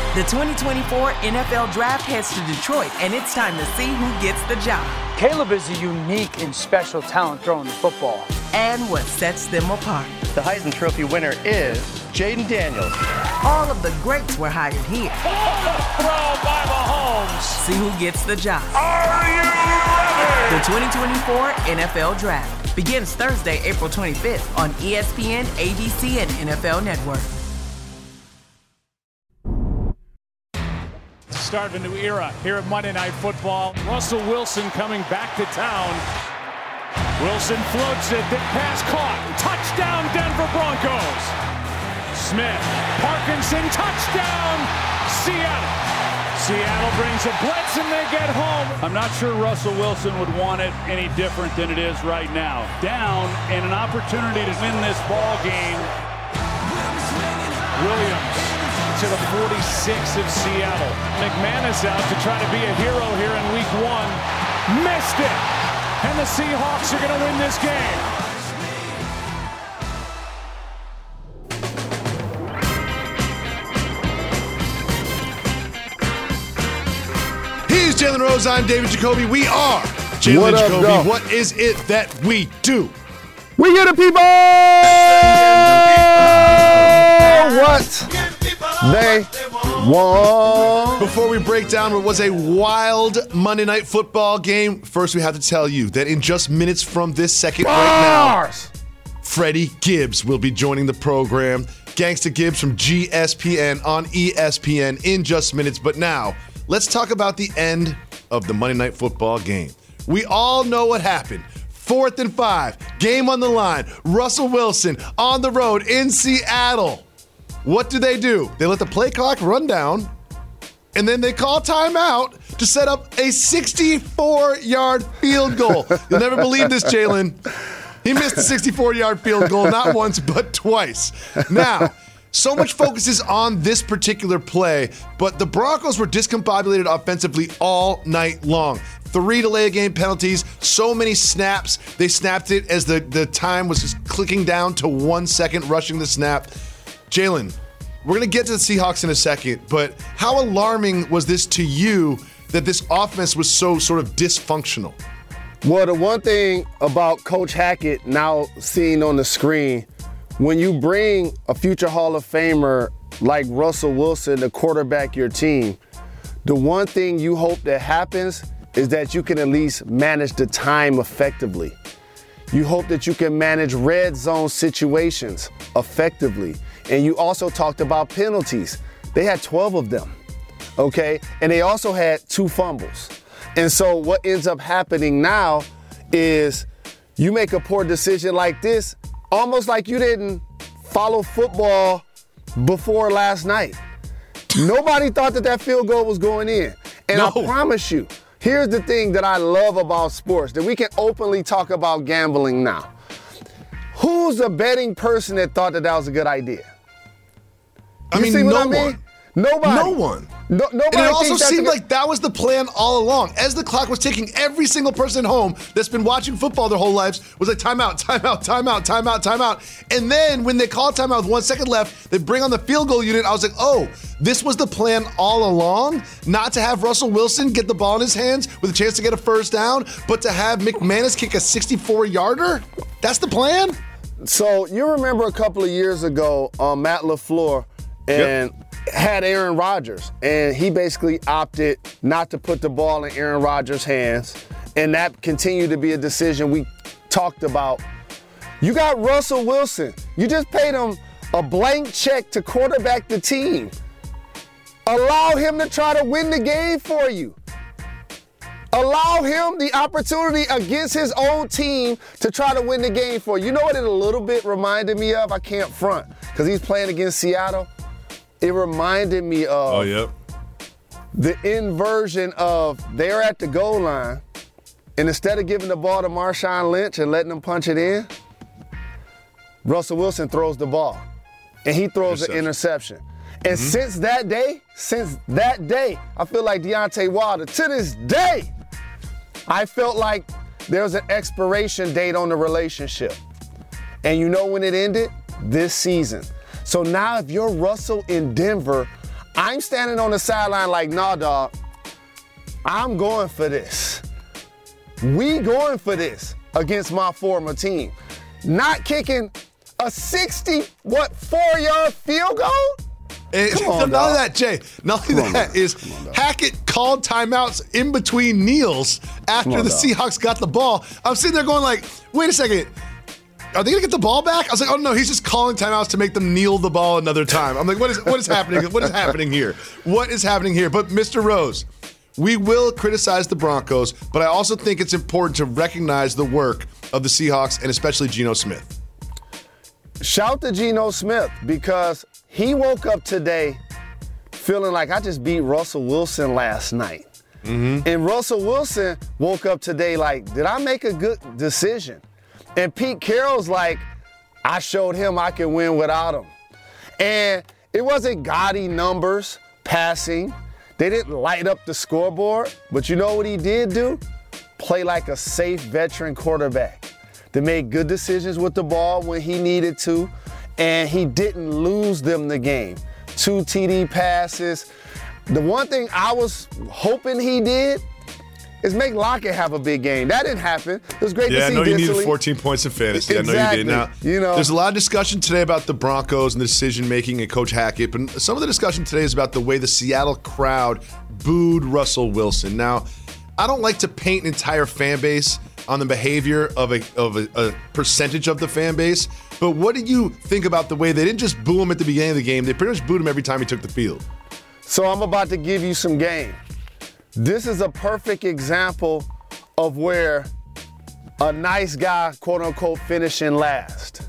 The 2024 NFL Draft heads to Detroit, and it's time to see who gets the job. Caleb is a unique and special talent throwing the football. And what sets them apart. The Heisman Trophy winner is Jaden Daniels. All of the greats were hired here. Throw by Mahomes. See who gets the job. Are you ready? The 2024 NFL Draft begins Thursday, April 25th on ESPN, ABC, and NFL Network. Start of a new era here at Monday Night Football. Russell Wilson coming back to town. Wilson floats it. The pass caught. Touchdown, Denver Broncos. Smith, Parkinson, touchdown, Seattle. Seattle brings a blitz and they get home. I'm not sure Russell Wilson would want it any different than it is right now. Down and an opportunity to win this ball game. Williams to the 46 of Seattle. McManus out to try to be a hero here in week one. Missed it. And the Seahawks are going to win this game. He's Jalen Rose. I'm David Jacoby. We are Jalen Jacoby. Up, what is it that we do? We get the people what they want. Before we break down what was a wild Monday Night Football game, first we have to tell you that in just minutes from this second right now, Freddie Gibbs will be joining the program. Gangsta Gibbs from GSPN on ESPN in just minutes. But now, let's talk about the end of the Monday Night Football game. We all know what happened. 4th and 5, game on the line. Russell Wilson on the road in Seattle. What do? They let the play clock run down, and then they call timeout to set up a 64-yard field goal. You'll never believe this, Jalen. He missed a 64-yard field goal not once but twice. Now, so much focus is on this particular play, but the Broncos were discombobulated offensively all night long. 3 delay-of-game penalties, so many snaps. They snapped it as the time was just clicking down to 1 second, rushing the snap. Jalen, we're going to get to the Seahawks in a second, but how alarming was this to you that this offense was so sort of dysfunctional? Well, the one thing about Coach Hackett now seeing on the screen, when you bring a future Hall of Famer like Russell Wilson to quarterback your team, the one thing you hope that happens is that you can at least manage the time effectively. You hope that you can manage red zone situations effectively. And you also talked about penalties. They had 12 of them, okay? And they also had 2 fumbles. And so what ends up happening now is you make a poor decision like this, almost like you didn't follow football before last night. Nobody thought that field goal was going in. And No. I promise you, here's the thing that I love about sports, that we can openly talk about gambling now. Who's the betting person that thought that was a good idea? No one. Nobody. No one. Nobody. And it also seemed like that was the plan all along. As the clock was ticking, every single person at home that's been watching football their whole lives was like, timeout, timeout, timeout, timeout, timeout. And then when they call timeout with 1 second left, they bring on the field goal unit. I was like, oh, this was the plan all along? Not to have Russell Wilson get the ball in his hands with a chance to get a first down, but to have McManus kick a 64-yarder? That's the plan? So you remember a couple of years ago, Matt LaFleur had Aaron Rodgers, and he basically opted not to put the ball in Aaron Rodgers' hands, and that continued to be a decision we talked about. You got Russell Wilson. You just paid him a blank check to quarterback the team. Allow him to try to win the game for you. Allow him the opportunity against his own team to try to win the game for you. You know what it a little bit reminded me of? I can't front, because he's playing against Seattle. It reminded me of the inversion of they're at the goal line, and instead of giving the ball to Marshawn Lynch and letting him punch it in, Russell Wilson throws the ball, and he throws an interception. And since that day, I feel like Deontay Wilder, to this day, I felt like there was an expiration date on the relationship. And you know when it ended? This season. So now if you're Russell in Denver, I'm standing on the sideline like, nah, dog, I'm going for this. We going for this against my former team. Not kicking a 4-yard field goal? None of that, Jay. None of that is Hackett called timeouts in between kneels after the Seahawks got the ball. I'm sitting there going like, wait a second. Are they going to get the ball back? I was like, oh, no, he's just calling timeouts to make them kneel the ball another time. I'm like, what is happening? What is happening here? What is happening here? But Mr. Rose, we will criticize the Broncos, but I also think it's important to recognize the work of the Seahawks and especially Geno Smith. Shout to Geno Smith because he woke up today feeling like I just beat Russell Wilson last night. Mm-hmm. And Russell Wilson woke up today like, did I make a good decision? And Pete Carroll's like, I showed him I can win without him. And it wasn't gaudy numbers passing. They didn't light up the scoreboard. But you know what he did do? Play like a safe veteran quarterback. They made good decisions with the ball when he needed to. And he didn't lose them the game. 2 TD passes. The one thing I was hoping he did is make Lockett have a big game. That didn't happen. It was great to see. Yeah, I know you Disley. needed 14 points in fantasy. Exactly. I know you did. Now, you know, there's a lot of discussion today about the Broncos and the decision-making and Coach Hackett, but some of the discussion today is about the way the Seattle crowd booed Russell Wilson. Now, I don't like to paint an entire fan base on the behavior of a percentage of the fan base, but what do you think about the way they didn't just boo him at the beginning of the game? They pretty much booed him every time he took the field. So I'm about to give you some game. This is a perfect example of where a nice guy, quote unquote, finishing last.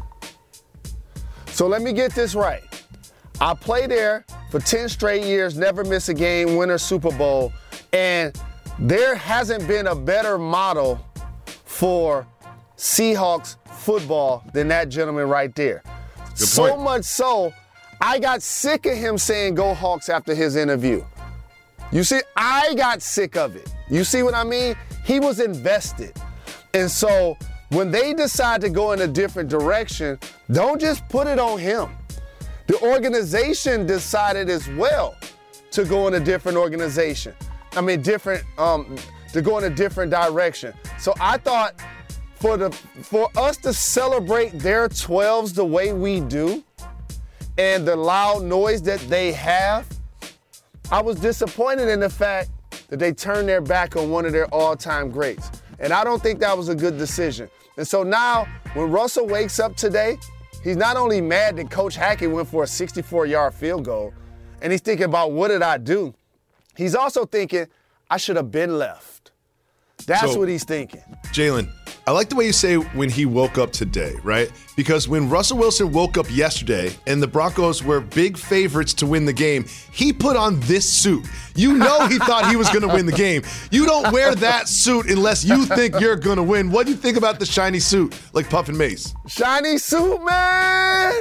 So let me get this right. I played there for 10 straight years, never miss a game, win a Super Bowl, and there hasn't been a better model for Seahawks football than that gentleman right there. So much so, I got sick of him saying go Hawks after his interview. You see, I got sick of it. You see what I mean? He was invested. And so when they decide to go in a different direction, don't just put it on him. The organization decided as well to go in a different organization. I mean, to go in a different direction. So I thought for us to celebrate their 12s the way we do and the loud noise that they have, I was disappointed in the fact that they turned their back on one of their all-time greats. And I don't think that was a good decision. And so now, when Russell wakes up today, he's not only mad that Coach Hackett went for a 64-yard field goal, and he's thinking about what did I do? He's also thinking, I should have been left. That's what he's thinking. Jalen, I like the way you say when he woke up today, right? Because when Russell Wilson woke up yesterday and the Broncos were big favorites to win the game, he put on this suit. You know he thought he was going to win the game. You don't wear that suit unless you think you're going to win. What do you think about the shiny suit, like Puffin Mace? Shiny suit, man!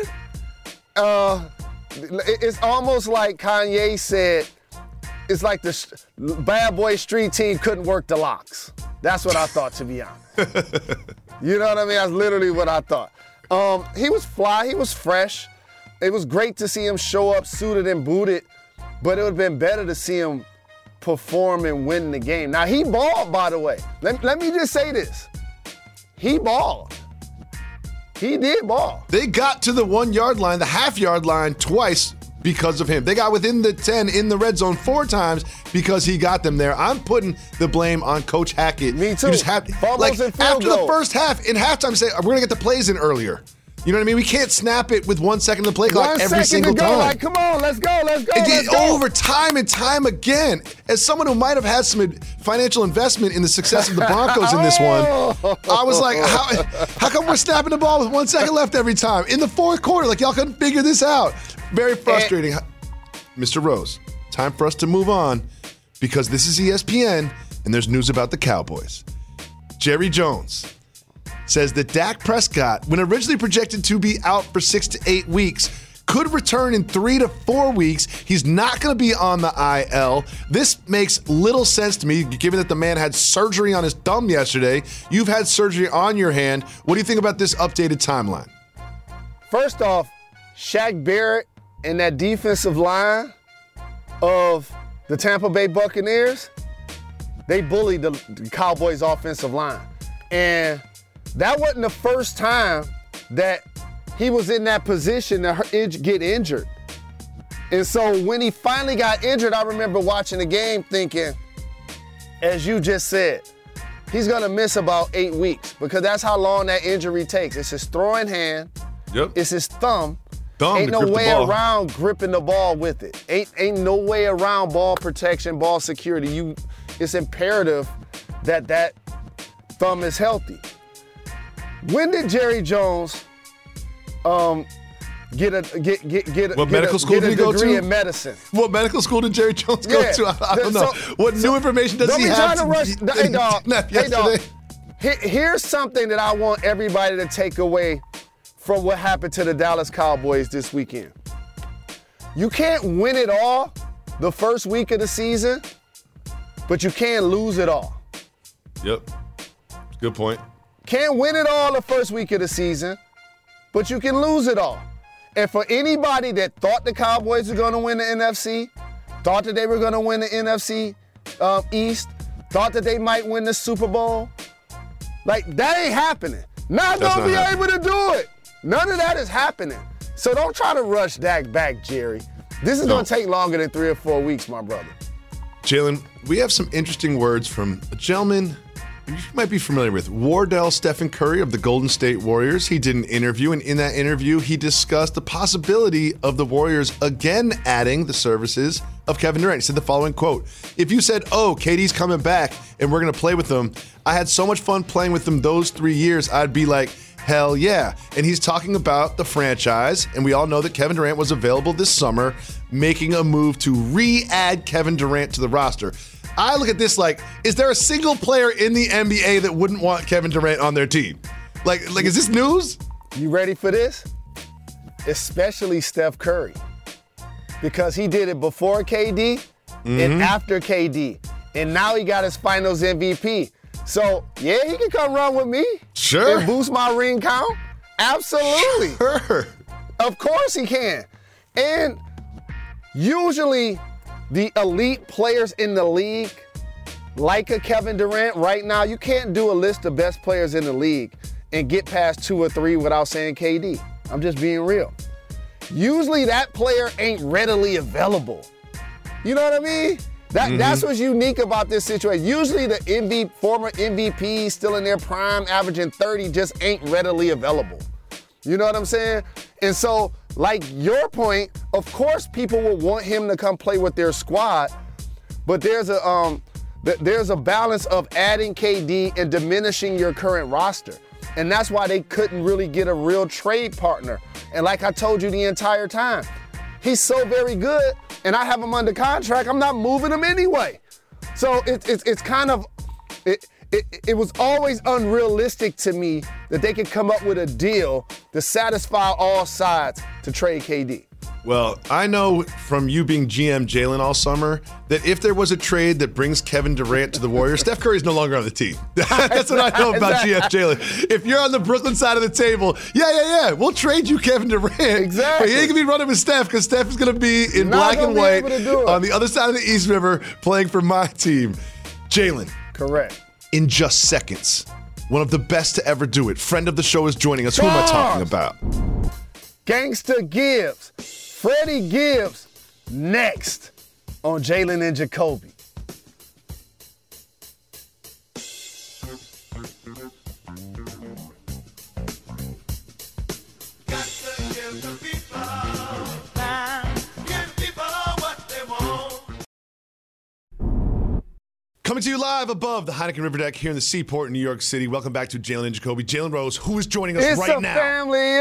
It's almost like Kanye said, it's like the Bad Boy Street team couldn't work the locks. That's what I thought, to be honest. You know what I mean? That's literally what I thought. He was fly. He was fresh. It was great to see him show up suited and booted, but it would have been better to see him perform and win the game. Now, he balled, by the way. Let me just say this. He balled. He did ball. They got to the 1-yard line, the half-yard line twice because of him. They got within the 10 in the red zone 4 times because he got them there. I'm putting the blame on Coach Hackett. Me too. You just have, like, after the first half, in halftime, say, we're going to get the plays in earlier. You know what I mean? We can't snap it with 1 second of the play clock every single time. Like, come on, let's go. Over time and time again. As someone who might have had some financial investment in the success of the Broncos in this one, I was like, how come we're snapping the ball with 1 second left every time? In the fourth quarter, like y'all couldn't figure this out. Very frustrating. Mr. Rose, time for us to move on because this is ESPN and there's news about the Cowboys. Jerry Jones says that Dak Prescott, when originally projected to be out for 6 to 8 weeks, could return in 3 to 4 weeks. He's not going to be on the IL. This makes little sense to me, given that the man had surgery on his thumb yesterday. You've had surgery on your hand. What do you think about this updated timeline? First off, Shaq Barrett and that defensive line, of the Tampa Bay Buccaneers, they bullied the Cowboys' offensive line. And that wasn't the first time that he was in that position to get injured. And so when he finally got injured, I remember watching the game thinking, as you just said, he's going to miss about 8 weeks because that's how long that injury takes. It's his throwing hand. Yep. It's his thumb. Thumb Ain't to no grip the way ball. around gripping the ball with it. Ain't no way around ball protection, ball security. It's imperative that thumb is healthy. When did Jerry Jones get a degree in medicine? What medical school did Jerry Jones go to? I don't know. What new information does he have? Hey, dog. Here's something that I want everybody to take away from what happened to the Dallas Cowboys this weekend. You can't win it all the first week of the season, but you can lose it all. Yep. Good point. Can't win it all the first week of the season, but you can lose it all. And for anybody that thought the Cowboys were going to win the NFC, thought that they were going to win the NFC East, thought that they might win the Super Bowl, like, that ain't happening. Not going to be able to do it. None of that is happening. So don't try to rush Dak back, Jerry. This is going to take longer than 3 or 4 weeks, my brother. Jalen, we have some interesting words from a gentleman you might be familiar with, Wardell Stephen Curry of the Golden State Warriors. He did an interview, and in that interview, he discussed the possibility of the Warriors again adding the services of Kevin Durant. He said the following quote, "If you said, oh, KD's coming back and we're going to play with him, I had so much fun playing with him those 3 years, I'd be like, hell yeah." And he's talking about the franchise, and we all know that Kevin Durant was available this summer, making a move to re-add Kevin Durant to the roster. I look at this like, is there a single player in the NBA that wouldn't want Kevin Durant on their team? Like, is this news? You ready for this? Especially Steph Curry. Because he did it before KD and after KD. And now he got his finals MVP. So, yeah, he can come run with me. Sure. And boost my ring count. Absolutely. Sure. Of course he can. And usually the elite players in the league, like a Kevin Durant, right now, you can't do a list of best players in the league and get past 2 or 3 without saying KD. I'm just being real. Usually that player ain't readily available. You know what I mean? That's what's unique about this situation. Usually the former MVPs still in their prime, averaging 30, just ain't readily available. You know what I'm saying? And so, like your point, of course people will want him to come play with their squad, but there's a balance of adding KD and diminishing your current roster. And that's why they couldn't really get a real trade partner. And like I told you the entire time, he's so very good, and I have him under contract, I'm not moving him anyway. So it's kind of, it was always unrealistic to me that they could come up with a deal to satisfy all sides to trade KD. Well, I know from you being GM Jalen all summer that if there was a trade that brings Kevin Durant to the Warriors, Steph Curry's no longer on the team. That's what I know about GM Jalen. If you're on the Brooklyn side of the table, yeah, we'll trade you Kevin Durant. Exactly. But he ain't going to be running with Steph because Steph is going to be in black and white on the other side of the East River playing for my team. Jalen. Correct. In just seconds, one of the best to ever do it. Friend of the show is joining us. Who am I talking about? Gangsta Gibbs. Freddie Gibbs next on Jalen and Jacoby. Coming to you live above the Heineken River Deck here in the Seaport in New York City. Welcome back to Jalen and Jacoby. Jalen Rose, who is joining us right now? It's a family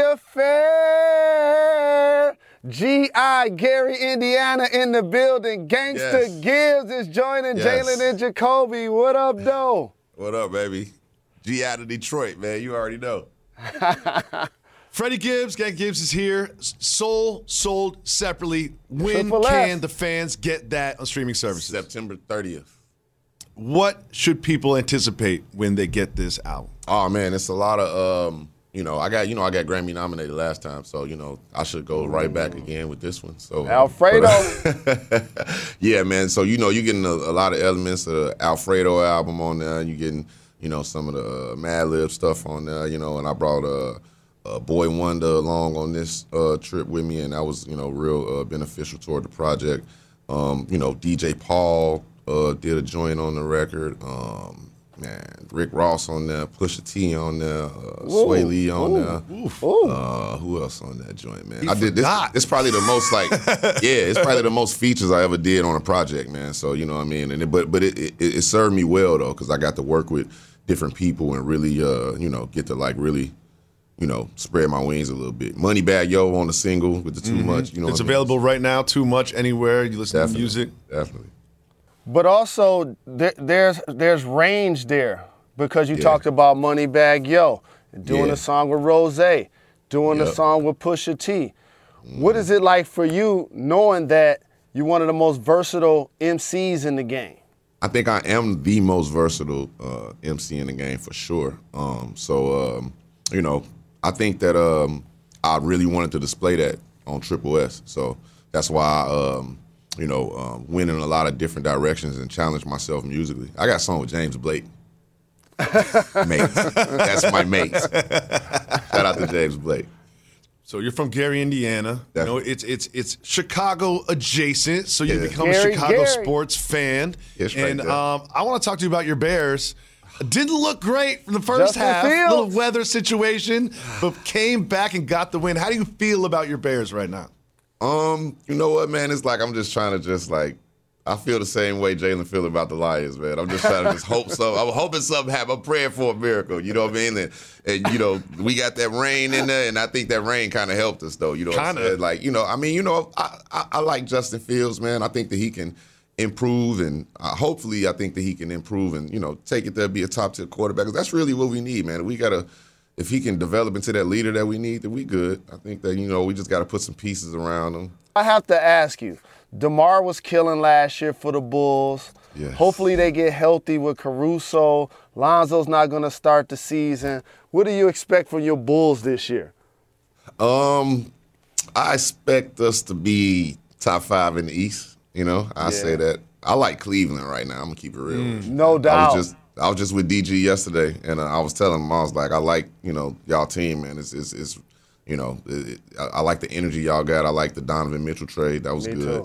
affair. G.I. Gary, Indiana in the building. Gangsta Gibbs is joining Jalen and Jacoby. What up, though? What up, baby? G out of Detroit, man. You already know. Freddie Gibbs, Gang Gibbs is here. Sold separately. When can the fans get that on streaming services? September 30th. What should people anticipate when they get this out? Oh, man, it's a lot of I got Grammy nominated last time, so I should go right back again with this one. So Alfredo. Yeah, man. So you're getting a lot of elements of the Alfredo album on there, and you're getting some of the Madlib stuff on there, and I brought Boy Wonder along on this trip with me, and that was real beneficial toward the project. DJ Paul did a joint on the record. Rick Ross on there, Pusha T on there, Sway Lee on there. Who else on that joint, man? I did this. It's probably the most it's probably the most features I ever did on a project, man. So you know what I mean. And but it served me well though, because I got to work with different people and really get to really spread my wings a little bit. Moneybagg Yo on the single with the Too Much. It's available right now. Too Much anywhere you listen to music. Definitely. But also, there's range there, because you talked about Moneybagg Yo, doing a song with Rose, doing a song with Pusha T. What is it like for you knowing that you're one of the most versatile MCs in the game? I think I am the most versatile MC in the game for sure. I think that I really wanted to display that on Triple S. So that's why went in a lot of different directions and challenged myself musically. I got a song with James Blake. Mates. That's my mates. Shout out to James Blake. So you're from Gary, Indiana. It's Chicago adjacent, so you become a Chicago sports fan. And I want to talk to you about your Bears. Didn't look great in the first half, little weather situation, but came back and got the win. How do you feel about your Bears right now? You know what, man? It's like I'm just trying to I feel the same way Jalen feel about the Lions, man. I'm just trying to hope so. I'm hoping something happens. I'm praying for a miracle, you know what I mean? And we got that rain in there, and I think that rain kind of helped us, though. You know what I'm saying? I like Justin Fields, man. I think that he can improve, and hopefully I think that he can improve and, take it there, be a top-tier quarterback. 'Cause that's really what we need, man. We got to – if he can develop into that leader that we need, then we good. I think that, we just got to put some pieces around him. I have to ask you, DeMar was killing last year for the Bulls. Yes. Hopefully they get healthy with Caruso. Lonzo's not going to start the season. What do you expect from your Bulls this year? I expect us to be top 5 in the East. I say that. I like Cleveland right now. I'm going to keep it real. No doubt. I was just with DG yesterday, and I was telling him, I was like, I like, y'all team, man. I like the energy y'all got. I like the Donovan Mitchell trade. That was good.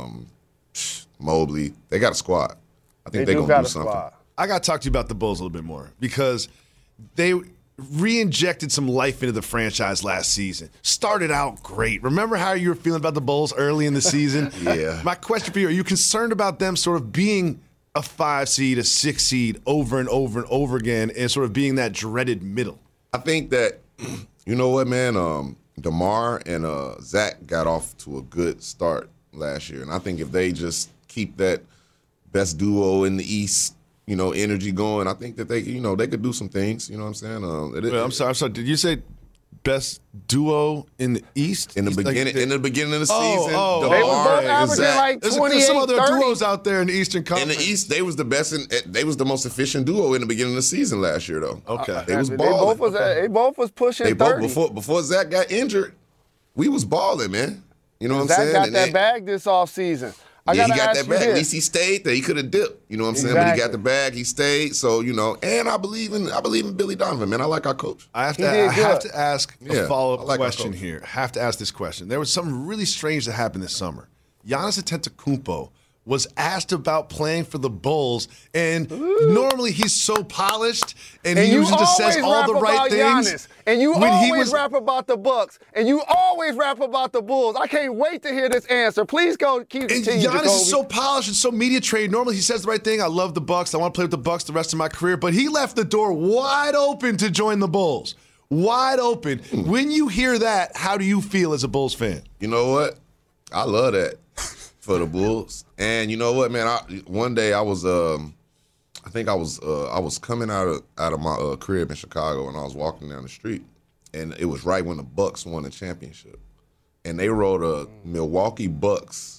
Mobley, they got a squad. I think they're going to do something. I got to talk to you about the Bulls a little bit more, because they re-injected some life into the franchise last season. Started out great. Remember how you were feeling about the Bulls early in the season? Yeah. My question for you, are you concerned about them sort of being a 5 seed, a 6 seed over and over and over again, and sort of being that dreaded middle? I think that, you know what, man, DeMar and Zach got off to a good start last year. And I think if they just keep that best duo in the East, energy going, I think that they could do some things. You know what I'm saying? I'm sorry. Did you say best duo in the East? In the beginning of the season, they were both averaging like 28, There's some other 30. duos out there in the Eastern Conference. In the East, they was the best. They was the most efficient duo in the beginning of the season last year, though. Okay, they was balling. They both was pushing 30. Before Zach got injured, we was balling, man. You know what I'm saying? Zach got that bag this offseason. He got that bag. At least he stayed there. He could have dipped. You know what I'm saying? But he got the bag. He stayed. So, and I believe in Billy Donovan, man. I like our coach. I have to ask a follow-up question here. I have to ask this question. There was something really strange that happened this summer. Giannis Antetokounmpo was asked about playing for the Bulls, and normally he's so polished, and he usually just says all the right things. Giannis, and you always rap about the Bucks, and you always rap about the Bulls. I can't wait to hear this answer. Please go keep continuing. And Giannis is so polished and so media trained. Normally he says the right thing. I love the Bucks. I want to play with the Bucks the rest of my career. But he left the door wide open to join the Bulls. Wide open. When you hear that, how do you feel as a Bulls fan? You know what? I love that for the Bulls. And you know what, man? One day I was, I was coming out of my crib in Chicago, and I was walking down the street, and it was right when the Bucks won the championship, and they rode a Milwaukee Bucks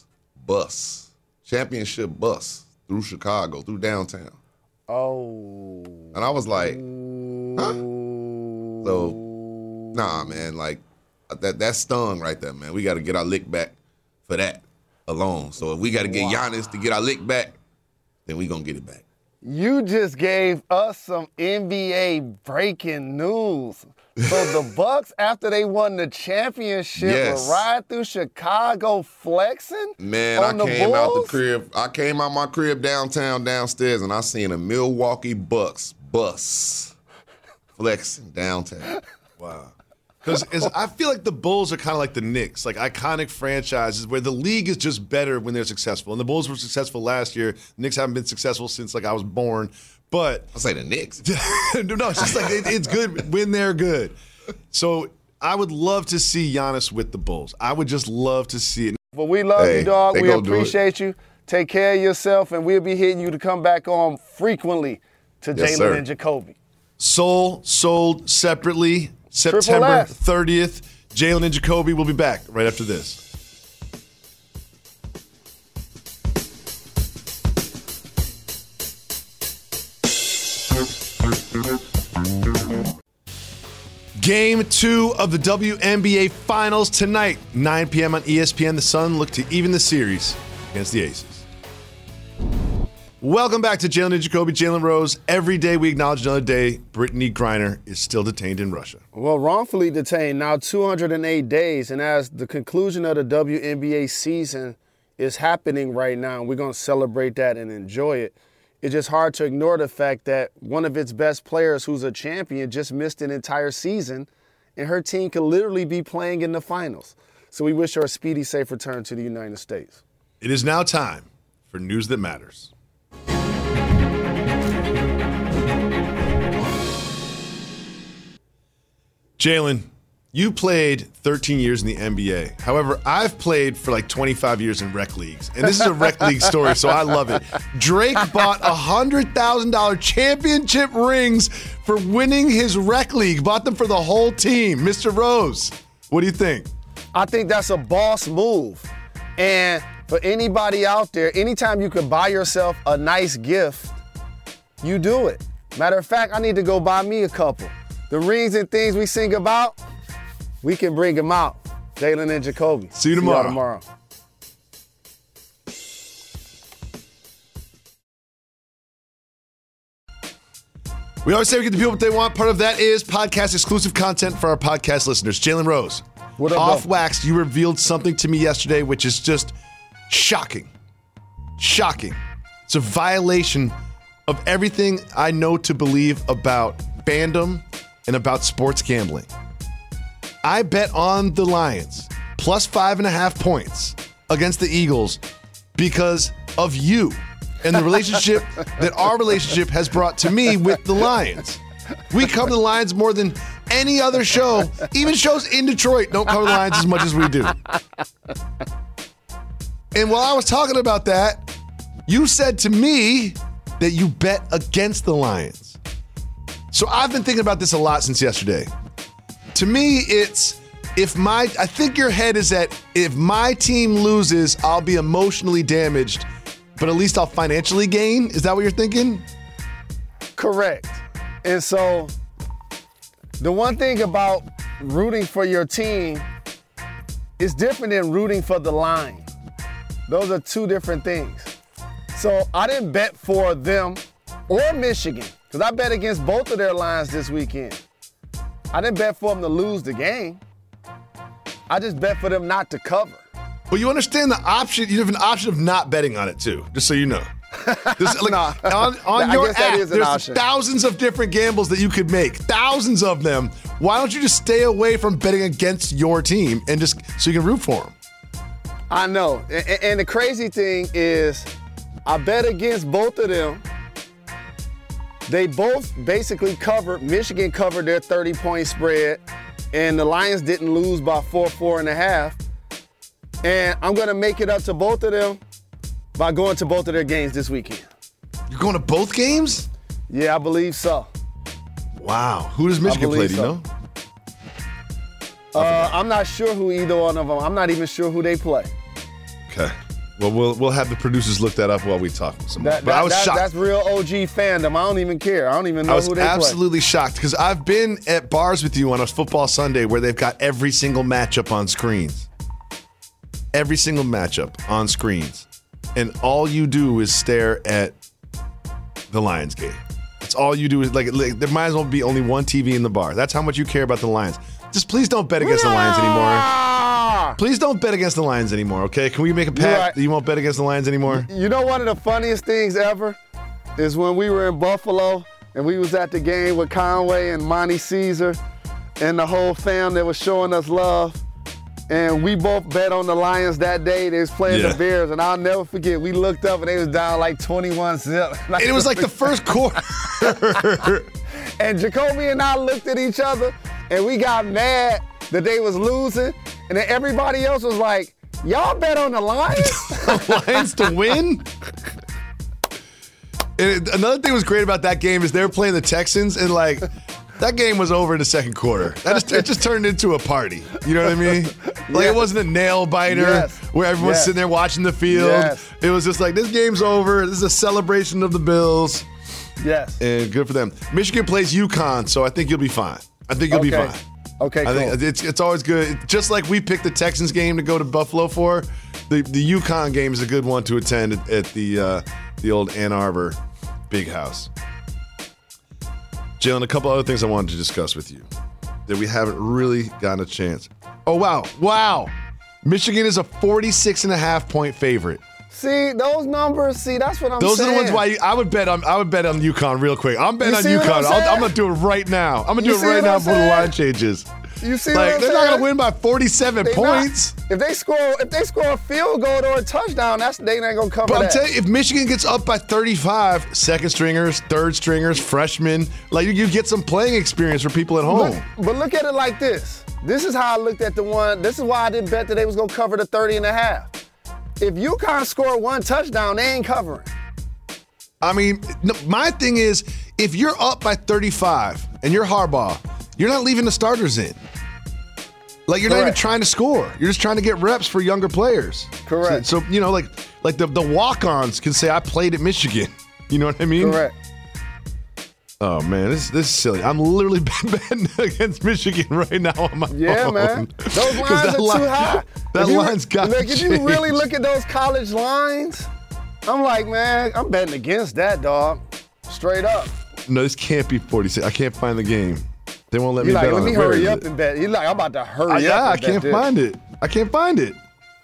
championship bus through Chicago, through downtown. Oh. And I was like, huh? So Nah, man, like that stung right there, man. We got to get our lick back for that alone. So if we got to get Giannis to get our lick back, then we gonna get it back. You just gave us some NBA breaking news. So the Bucks, after they won the championship, were riding through Chicago flexing. Man, on I came out the crib. I came out my crib downstairs, and I seen a Milwaukee Bucks bus flexing downtown. Wow. Because I feel like the Bulls are kind of like the Knicks, like iconic franchises where the league is just better when they're successful. And the Bulls were successful last year. The Knicks haven't been successful since like I was born. But I'll say the Knicks. No, it's just like it's good when they're good. So I would love to see Giannis with the Bulls. I would just love to see it. Well, we love you, dog. We appreciate you. Take care of yourself, and we'll be hitting you to come back on frequently to Jalen and Jacoby. Sold separately. September 30th. Jalen and Jacoby will be back right after this. Game 2 of the WNBA Finals tonight, 9 p.m. on ESPN. The Sun look to even the series against the Aces. Welcome back to Jalen and Jacoby, Jalen Rose. Every day we acknowledge another day. Brittany Griner is still detained in Russia. Well, wrongfully detained, now 208 days. And as the conclusion of the WNBA season is happening right now, we're going to celebrate that and enjoy it. It's just hard to ignore the fact that one of its best players, who's a champion, just missed an entire season, and her team could literally be playing in the finals. So we wish her a speedy, safe return to the United States. It is now time for News That Matters. Jalen, you played 13 years in the NBA. However, I've played for like 25 years in rec leagues. And this is a rec league story, so I love it. Drake bought $100,000 championship rings for winning his rec league. Bought them for the whole team. Mr. Rose, what do you think? I think that's a boss move. And for anybody out there, anytime you could buy yourself a nice gift, you do it. Matter of fact, I need to go buy me a couple. The rings and things we sing about, we can bring them out. Jalen and Jacoby. See you tomorrow. We always say we get the people what they want. Part of that is podcast exclusive content for our podcast listeners. Jalen Rose, what up, off wax, you revealed something to me yesterday, which is just shocking. Shocking. It's a violation of everything I know to believe about fandom and about sports gambling. I bet on the Lions plus 5.5 points against the Eagles because of you and the relationship that our relationship has brought to me with the Lions. We cover the Lions more than any other show. Even shows in Detroit don't cover the Lions as much as we do. And while I was talking about that, you said to me that you bet against the Lions. So I've been thinking about this a lot since yesterday. To me, it's I think your head is that if my team loses, I'll be emotionally damaged, but at least I'll financially gain. Is that what you're thinking? Correct. And so the one thing about rooting for your team is different than rooting for the line. Those are two different things. So I didn't bet for them or Michigan, because I bet against both of their lines this weekend. I didn't bet for them to lose the game. I just bet for them not to cover. But you understand the option. You have an option of not betting on it too, just so you know. On your app, there's thousands of different gambles that you could make. Thousands of them. Why don't you just stay away from betting against your team and just so you can root for them? I know. And the crazy thing is I bet against both of them. They both basically covered. Michigan covered their 30-point spread, and the Lions didn't lose by 4.5. And I'm going to make it up to both of them by going to both of their games this weekend. You're going to both games? Yeah, I believe so. Wow. Who does Michigan play, do you know? I'm not sure who either one of them. I'm not even sure who they play. Okay. Well, we'll have the producers look that up while we talk. But I was shocked. That's real OG fandom. I don't even care. I don't even know who they play. I was absolutely shocked because I've been at bars with you on a football Sunday where they've got every single matchup on screens. Every single matchup on screens. And all you do is stare at the Lions game. That's all you do is like there might as well be only one TV in the bar. That's how much you care about the Lions. Just please don't bet against the Lions anymore. Please don't bet against the Lions anymore, okay? Can we make a pact that you won't bet against the Lions anymore? You know one of the funniest things ever is when we were in Buffalo and we was at the game with Conway and Monty Caesar and the whole fam that was showing us love. And we both bet on the Lions that day. They was playing the Bears, and I'll never forget. We looked up, and they was down like 21-0. It was like the first quarter. And Jacoby and I looked at each other, and we got mad that they was losing. And then everybody else was like, y'all bet on the Lions? The Lions to win? And another thing was great about that game is they were playing the Texans, and like that game was over in the second quarter. It just turned into a party. You know what I mean? Like it wasn't a nail biter where everyone's sitting there watching the field. It was just like, this game's over. This is a celebration of the Bills. Yes. And good for them. Michigan plays UConn, so I think you'll be fine. I think you'll be fine. Okay, cool. I think it's always good. Just like we picked the Texans game to go to Buffalo for, the UConn game is a good one to attend at the old Ann Arbor Big House. Jalen, a couple other things I wanted to discuss with you that we haven't really gotten a chance. Oh, wow. Michigan is a 46.5-point favorite. See, those numbers, that's what I'm saying. Those are the ones why I would bet on UConn real quick. I'm betting on UConn. I'm going to do it right now. I'm going to do it right now before the line changes. You see what I'm saying? They're not going to win by 47 points. If they score a field goal or a touchdown, they not going to cover that. But I'm telling you, if Michigan gets up by 35, second stringers, third stringers, freshmen, like you get some playing experience for people at home. But look at it like this. This is how I looked at the one. This is why I didn't bet that they was going to cover the 30.5. If UConn score one touchdown, they ain't covering. I mean, my thing is, if you're up by 35 and you're Harbaugh, you're not leaving the starters in. Like, you're not even trying to score. You're just trying to get reps for younger players. Correct. So you know, like the walk-ons can say, I played at Michigan. You know what I mean? Correct. Oh, man, this is silly. I'm literally betting against Michigan right now on my phone. Yeah, man. Those lines are too high. That line's got to change. If you really look at those college lines, I'm like, man, I'm betting against that, dog. Straight up. No, this can't be 46. I can't find the game. They won't let me bet on it. Let me hurry up and bet. You're like, I'm about to hurry up. Yeah, I can't find it. I can't find it.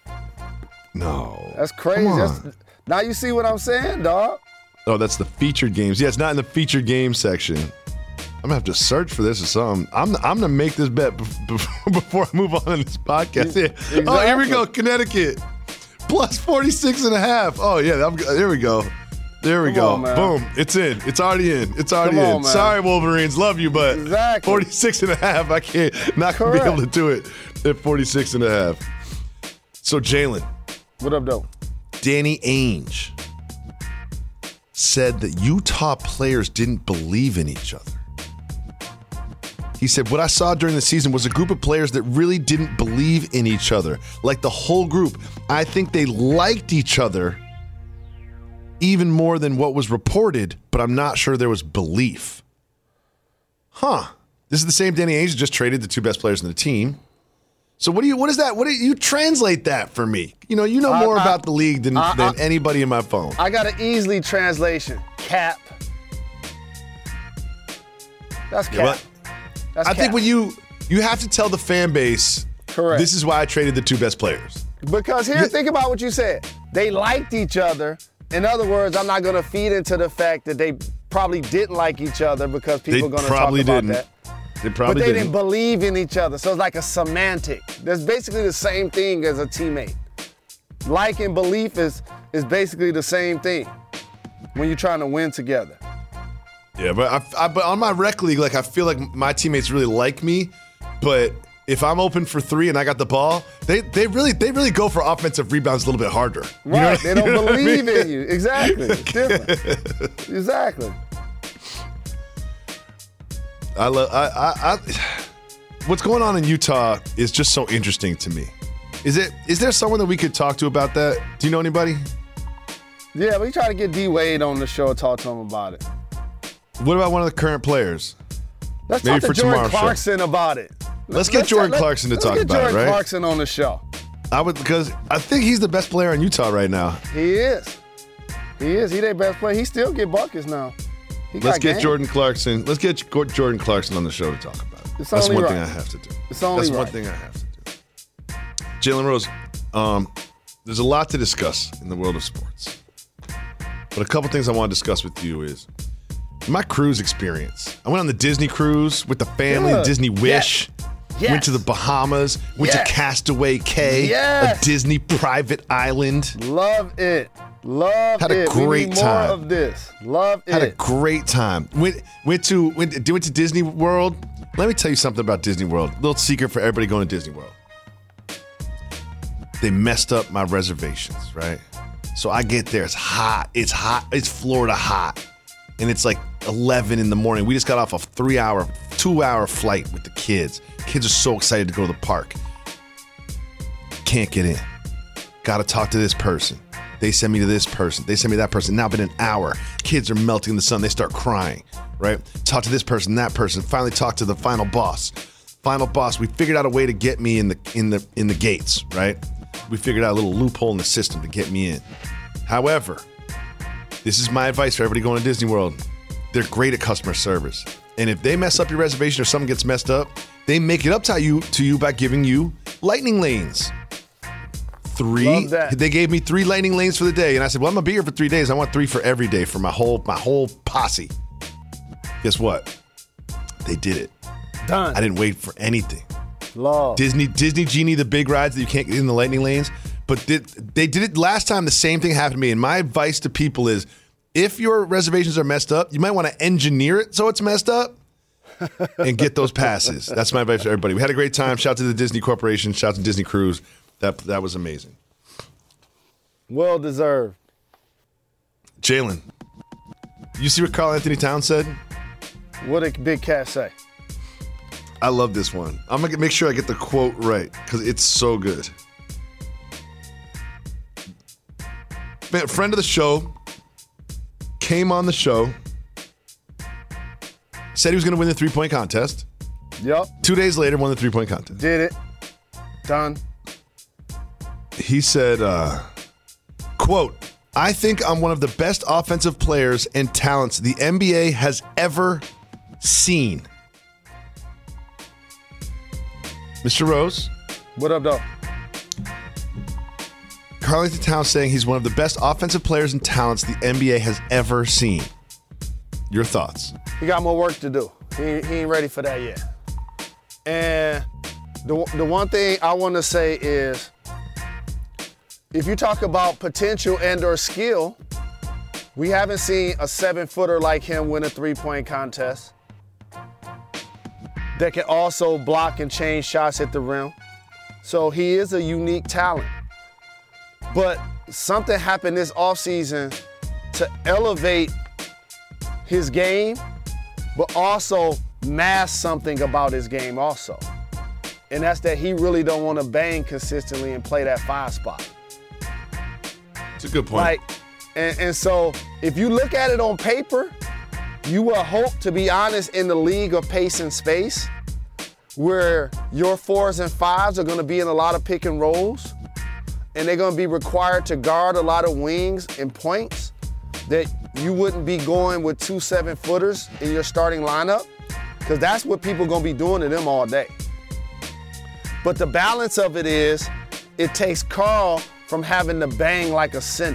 No. That's crazy. Now you see what I'm saying, dog? Oh, that's the featured games. Yeah, it's not in the featured game section. I'm gonna have to search for this or something. I'm gonna make this bet before I move on in this podcast. Yeah. Exactly. Oh, here we go. Connecticut plus 46.5. Oh yeah, there we go. There we go. Boom. It's in. It's already in. It's already in. Sorry, Wolverines. Love you, but 46.5. I can't. Not gonna be able to do it at 46.5. So Jalen. What up, though? Danny Ainge said that Utah players didn't believe in each other. He said, what I saw during the season was a group of players that really didn't believe in each other. Like the whole group. I think they liked each other even more than what was reported, but I'm not sure there was belief. This is the same Danny Ainge who just traded the two best players in the team. So what is that? What do you translate that for me? You know more about the league than anybody in my phone. I got an easily translation. Cap. That's cap. Yeah, that's I think when you have to tell the fan base, correct. This is why I traded the two best players. Because think about what you said. They liked each other. In other words, I'm not going to feed into the fact that they probably didn't like each other because people are going to talk about that. But they didn't believe in each other. So it's like a semantic. That's basically the same thing as a teammate. Like and belief is basically the same thing when you're trying to win together. Yeah, but but on my rec league, like I feel like my teammates really like me, but if I'm open for three and I got the ball, they really go for offensive rebounds a little bit harder. Right, they don't believe in you. Exactly. It's different. Exactly. What's going on in Utah is just so interesting to me. Is there someone that we could talk to about that? Do you know anybody? Yeah, we try to get D Wade on the show and talk to him about it. What about one of the current players? Let's Maybe talk for to Jordan tomorrow's Clarkson about it. Let's get Jordan Clarkson to talk about it, right? Let's get Jordan Clarkson on the show. Because I think he's the best player in Utah right now. He is. He their best player. He still get buckets now. Let's get Jordan Clarkson. Let's get Jordan Clarkson on the show to talk about it. That's one thing I have to do. That's one thing I have to do. Jalen Rose, there's a lot to discuss in the world of sports. But a couple things I want to discuss with you is my cruise experience. I went on the Disney cruise with the family, Disney Wish. Yes. Went to the Bahamas, went to Castaway Cay, a Disney private island. Love it. Had a great time. More of this. Love it. Had a great time. Went to Disney World. Let me tell you something about Disney World. Little secret for everybody going to Disney World. They messed up my reservations, right? So I get there. It's hot. It's Florida hot. And it's like 11 in the morning. We just got off a 2-hour flight with the kids. Kids are so excited to go to the park. Can't get in. Got to talk to this person. They send me to this person. They send me to that person. Now been an hour. Kids are melting in the sun. They start crying, right? Talk to this person, that person. Finally talk to the final boss. Final boss. We figured out a way to get me in the gates, right? We figured out a little loophole in the system to get me in. However, this is my advice for everybody going to Disney World. They're great at customer service. And if they mess up your reservation or something gets messed up, they make it up to you by giving you lightning lanes. 3. They gave me 3 lightning lanes for the day. And I said, well, I'm going to be here for 3 days. I want 3 for every day for my whole posse. Guess what? They did it. Done. I didn't wait for anything. Love. Disney Genie, the big rides that you can't get in the lightning lanes. But they did it last time. The same thing happened to me. And my advice to people is, if your reservations are messed up, you might want to engineer it so it's messed up and get those passes. That's my advice to everybody. We had a great time. Shout out to the Disney Corporation. Shout out to Disney Cruise. That was amazing. Well deserved. Jalen, you see what Karl Anthony Towns said? What did Big Cat say? I love this one. I'm going to make sure I get the quote right because it's so good. Man, friend of the show, came on the show, said he was going to win the 3-point contest. Yep. 2 days later, won the 3-point contest. Did it. Done. He said, quote, I think I'm one of the best offensive players and talents the NBA has ever seen. Mr. Rose. What up, dog? Karl Anthony Towns saying he's one of the best offensive players and talents the NBA has ever seen. Your thoughts? He got more work to do. He ain't ready for that yet. And the one thing I want to say is, if you talk about potential and or skill, we haven't seen a 7-footer like him win a 3-point contest that can also block and change shots at the rim. So he is a unique talent. But something happened this offseason to elevate his game, but also mask something about his game also. And that's that he really don't want to bang consistently and play that 5 spot. It's a good point. And so if you look at it on paper, you will hope, to be honest, in the league of pace and space, where your 4s and 5s are going to be in a lot of pick and rolls, and they're going to be required to guard a lot of wings and points, that you wouldn't be going with 2 7-footers in your starting lineup, because that's what people are going to be doing to them all day. But the balance of it is, it takes Karl from having to bang like a center.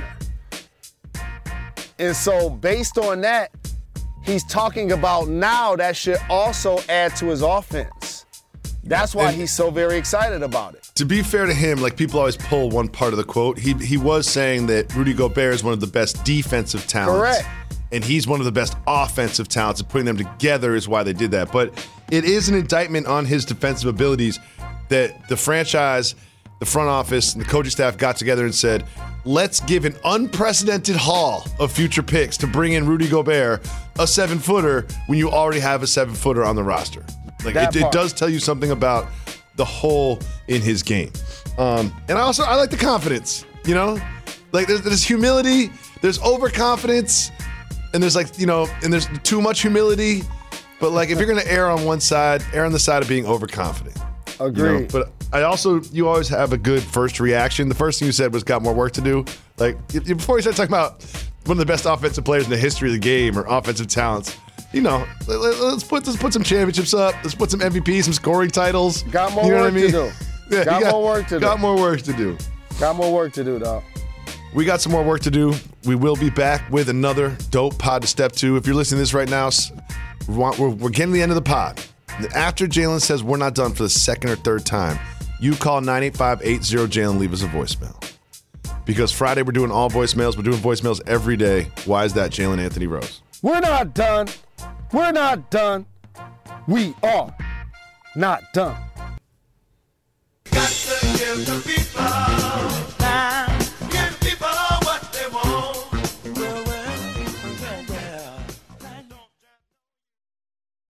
And so based on that, he's talking about now that should also add to his offense. That's why he's so very excited about it. To be fair to him, like, people always pull one part of the quote. He was saying that Rudy Gobert is one of the best defensive talents. Correct. And he's one of the best offensive talents, and putting them together is why they did that. But it is an indictment on his defensive abilities that the franchise, the front office, and the coaching staff got together and said, let's give an unprecedented haul of future picks to bring in Rudy Gobert, a 7-footer, when you already have a 7-footer on the roster. Like, it does tell you something about the hole in his game. And I like the confidence, you know? Like there's humility, there's overconfidence, and there's and there's too much humility. But like if you're gonna err on one side, err on the side of being overconfident. Agreed. But you always have a good first reaction. The first thing you said was got more work to do. Like before you started talking about one of the best offensive players in the history of the game or offensive talents, let's put some championships up. Let's put some MVP, some scoring titles. Got more work to do. Yeah, got more work to do. Got more work to do. Got more work to do, dog. We got some more work to do. We will be back with another dope pod to step to. If you're listening to this right now, we're getting to the end of the pod. After Jalen says we're not done for the second or third time, you call 985-80-JALEN, leave us a voicemail. Because Friday we're doing all voicemails. We're doing voicemails every day. Why is that, Jalen Anthony Rose? We're not done. We're not done. We are not done. Got to give the people